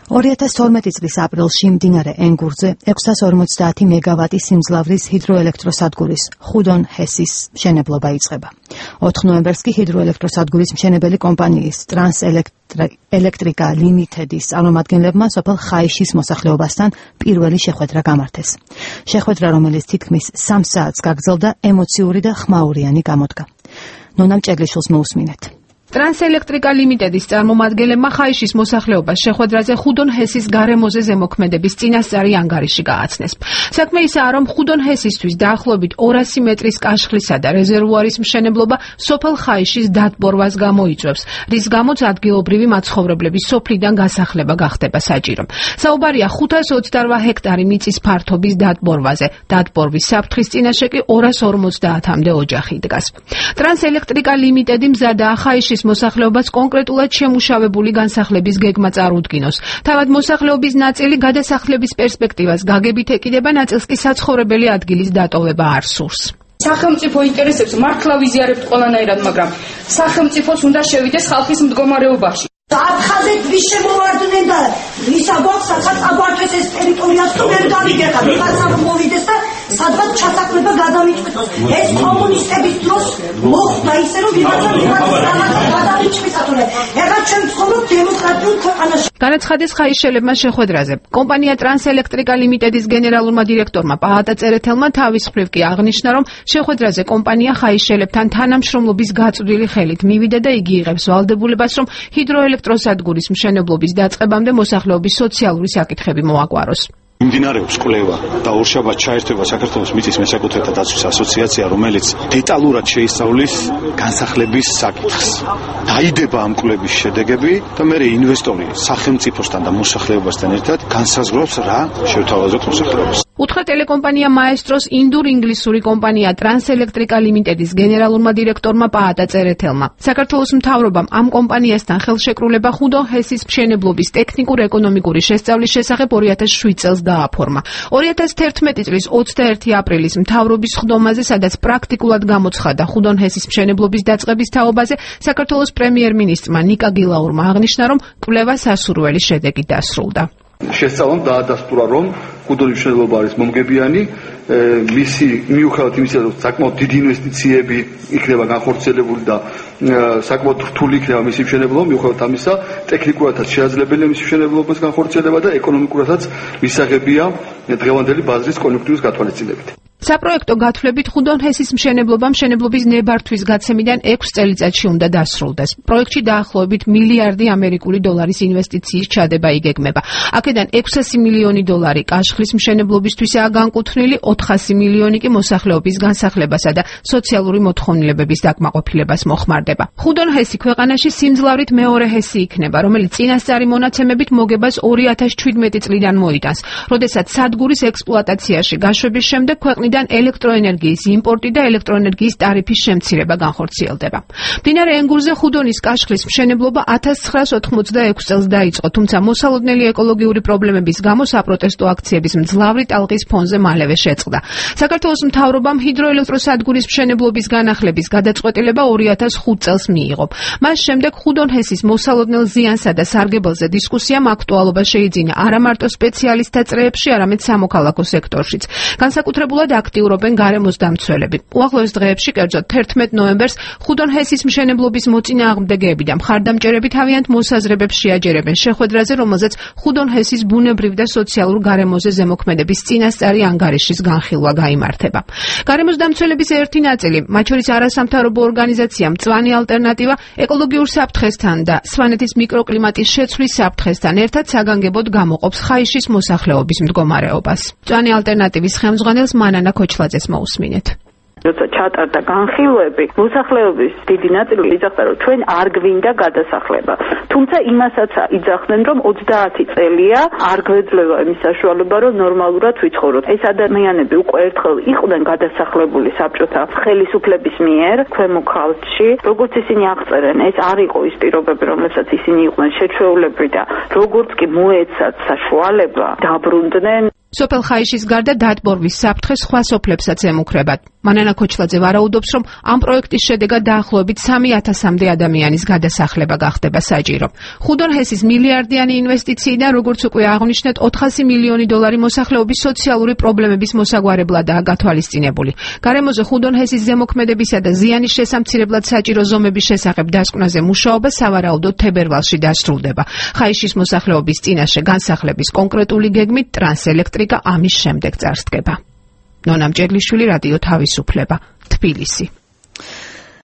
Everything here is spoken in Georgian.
2012 წლის აპრილში მდინარე ენგურზე 650 მეგავატის სიმძლავრის ჰიდროელექტროსადგურის ხუდონ ჰესის მშენებლობა იწყება. 4 ნოემბერს კი ჰიდროელექტროსადგურის მშენებელი კომპანიის ტრანსელექტრიკა ლიმიტედის წარმომადგენლებმა სოფელ ხაიშის მოსახლეობასთან პირველი შეხვედრა გამართეს. შეხვედრა, რომელიც თითქმის 3 საათს გაგრძელდა, ემოციური და ხმაურიანი გამოდგა. ნონამ ჭეგლიშვილს მოусმინეთ. ტრანსელექტრიკა ლიმიტედის წარმომადგენლებმა ხაიშის მოსახლეობას შეხვედრაზე ხუდონ ჰესის გარემოზე ზემოქმედების წინასწარი ანგარიში გააცნეს. საქმე ისაა, რომ ხუდონ ჰესისთვის დაახლოებით 200 მეტრის კაშხლისა და რეზერვუარის მშენებლობა სოფელ ხაიშის დატბორვას გამოიწვევს, რის გამოც ადგილობრივი მაცხოვრებლების სოფლიდან გასახლება გახდება საჭირო. საუბარია 528 ჰექტარი მიწის ფართობის დატბორვაზე. დატბორვის საფრთხის წინაშე კი 250-მდე ოჯახი დგას. ტრანსელექტრიკა ლიმიტედი მზადაა ხაიშის მოსახლეობას კონკრეტულად შემუშავებული განსახლების გეგმა წარუდგინოს. თავად მოსახლეობის ნაწილი გადასახლების პერსპექტივას გაგებით ეკიდება, ნაწილს კი საცხოვრებელი ადგილის დატოვება არ სურს. სახელმწიფო ინტერესებს მართლა ვიზიარებთ ყველანაირად, მაგრამ სახელმწიფოს უნდა შევიდეს ხალხის მდგომარეობაში. აფხაზეთ ვის შემოვარდნენ და ვისა გვაქვს აგვართეს ეს ტერიტორიას თუ ვერ დავიგებთ, ვიღაცა მოვიდეს და სადღაც ჩასაქმება გადამიწყვეტოს. ეს კომუნისტების დროს მოხდა ისე, რომ ვიღაცა გადამიწყვეტა. ეხლა ჩვენ ვცხოვრობ დემოკრატიულ ქვეყანაში. განაცხადეს ხაიშელებმა შეხვედრაზე. კომპანია ტრანსელექტრიკა ლიმიტედის გენერალურმა დირექტორმა პაატა წერეთელმა თავის მხრივ კი აღნიშნა, რომ შეხვედრაზე კომპანია ხაიშელებთან თანამშრომლობის გაწვრილი ხელით მივიდა და იგი იღებს ვალდებულებას, რომ ჰიდროელექტროსადგურის მშენებლობის დაწყებამდე მოსახლეობის სოციალური საკითხები მოაგვაროს. მიმდინარეობს კვლევა და ორშაბათს ჩაერთვება საქართველოს მიწის მესაკუთრეთა დაცვის ასოციაცია, რომელიც დეტალურად შეისწავლის განსახლების საკითხს. დაიდება ამ კვლევის შედეგები და მე ინვესტორი სახელმწიფოსთან და მოსახლეობასთან ერთად განსაზღვრავს რა შევთავაზოთ მოსახლეობას. უთხრა ტელეკომპანია მაესტროს ინდურ-ინგლისური კომპანია ტრანსელექტრიკა ლიმიტედის გენერალურმა დირექტორმა პაატა წერეთელმა. საქართველოს მთავრობამ ამ კომპანიასთან ხელშეკრულება ხუდონ ჰესის მშენებლობის ტექნიკურ-ეკონომიკური შესწავლის შესახებ 2007 წელს დააფორმა. 2011 წლის 21 აპრილის მთავრობის ხდომაზე, სადაც პრაქტიკულად გამოცხადა ხუდონ ჰესის მშენებლობის დაწყების თაობაზე, საქართველოს პრემიერ-მინისტრმა ნიკა გილაურმა აღნიშნა, რომ კვლევა სასურველი შედეგით დასრულდა. შესწავლამ დაადასტურა, რომ ხუდონის მშენებლობა არის მომგებიანი, მისი მიუხედავად იმისა, რომ საკმაოდ დიდი ინვესტიციები იქნება განხორციელებული და საკმაოდ რთული იქნება მისი მშენებლობა, მიუხედავად ამისა, ტექნიკურადაც შეაძლებელია მისი მშენებლობის განხორციელება და ეკონომიკურადაც მისაღებია დღევანდელი ბაზრის კონიუნქტურის გათვალისწინებით. საპროექტო გათვლებით ხუდონ ჰესის მშენებლობის ნებართვის გაცემიდან 6 წელიწადში უნდა დასრულდეს. პროექტში დაახლოებით $1 მილიარდი ინვესტიციის ჩადება იგეგმება. აქედან $600 მილიონი კაშხლის მშენებლობისთვისაა განკუთვნილი, 400 მილიონი კი მოსახლეობის განსახლებასა და სოციალური მოთხოვნილებების დაკმაყოფილებას მოხმარდება. ხუდონ ჰესი ქვეყანაში სიმძლავრით მეორე ჰესი იქნება, რომელიც წინასწარი მონაცემებით მოგებას 2017 წლიდან მოიტანს, როდესაც სადგურის ექსპლუატაციაში გაშვების შემდეგ ქვეყნიდან ელექტროენერგიის იმპორტი და ელექტროენერგიის ტარიფის შემცირება განხორციელდება. მდინარე ენგურზე ხუდონის კაშხლის მშენებლობა 1986 წელს დაიწყო, თუმცა მოსალოდნელი ეკოლოგიური პრობლემების გამო საპროტესტო აქციების მძლავრი ტალღის ფონზე მალევე შეწყდა. საქართველოს მთავრობამ ჰიდროელექტროსადგურის მშენებლობის განახლების გადაწყვეტილება 2005 წელს მიიღო. მას შემდეგ ხუდონ ჰესის მოსალოდნელ ზიანსა და სარგებელზე დისკუსიამ აქტუალობა შეიძინა არა მარტო სპეციალისტთა წრეებში, არამედ სამოქალაქო სექტორშიც. განსაკუთრებულად აქტიურობენ გარემოს დამცველები. უახლოეს დღეებში, კერძოდ 11 ნოემბერს, ხუდონ ჰესის მშენებლობის მოწინააღმდეგეები და მხარდამჭერები თავიანთ მოსაზრებებს შეაჯერებენ შეხვედრაზე, რომელზეც ხუდონ ჰესის ბუნებრივ და სოციალურ გარემოზე ზემოქმედების წინასწარი ანგარიშის განხილვა გაიმართება. გარემოს დამცველების ერთი ნაწილი, მათ შორის არასამთავრობო ორგანიზაცია მწვანე ალტერნატივა, ეკოლოგიურ საფრთხესთან და სვანეთის მიკროკლიმატის შეცვლის საფრთხესთან ერთად საგანგებოდ გამოყოფს ხაიშის მოსახლეობის მდგომარეობას. მწვანე ალტერნატივის ხელმძღვანელს მანანა ქოჩლაძეს მოусმინეთ. როცა ჩატარდა განხილვები, მოსახლეობის დიდი ნაწილი იძახდა, რომ ჩვენ არ გვინდა გადასახლება. თუმცა იმასაც იძახდნენ, რომ 30 წელია არ გვეძლევა იმის საშუალება, რომ ნორმალურად ვიცხოვროთ. ეს ადამიანები უკვე ერთხელ იყვნენ გადასახლებული საბჭოთა ხელისუფლების მიერ ქვემო ქალთში. როგორც ისინი აღწერენ, ეს არ იყო ის პირობები, რომლებსაც ისინი იყვნენ შეჩვეულებრი და როგორც კი მოეცათ საშუალება, დაბრუნდნენ. სოფელ ხაიშის გარდა დატბორვის საფრთხე სხვა სოფლებსაც ემუქრებათ. მანანა ქოჩლაძე ვარაუდობს, რომ ამ პროექტის შედეგად დაახლოებით 3000-მდე ადამიანის გადასახლება გახდება საჭირო. ხუდონ ჰესის მილიარდიანი ინვესტიციიდან, როგორც უკვე აღნიშნეთ, 400 მილიონი დოლარი მოსახლეობის სოციალური პრობლემების მოსაგვარებლადაა გათვალისწინებული. გარემოზე ხუდონ ჰესის ზემოქმედებისა და ზიანის შესამცირებლად საჭირო ზომების შესახებ დასკვნაზე მუშაობა სავარაუდოდ თებერვალში დასრულდება. ხაიშის მოსახლეობის წინაშე განსახლების კონკრეტული გეგმით ტრანსელექტრიკა ამის შემდეგ წარსდგება. ნონა მჭედლიშვილი, რადიო თავისუფლება, თბილისი.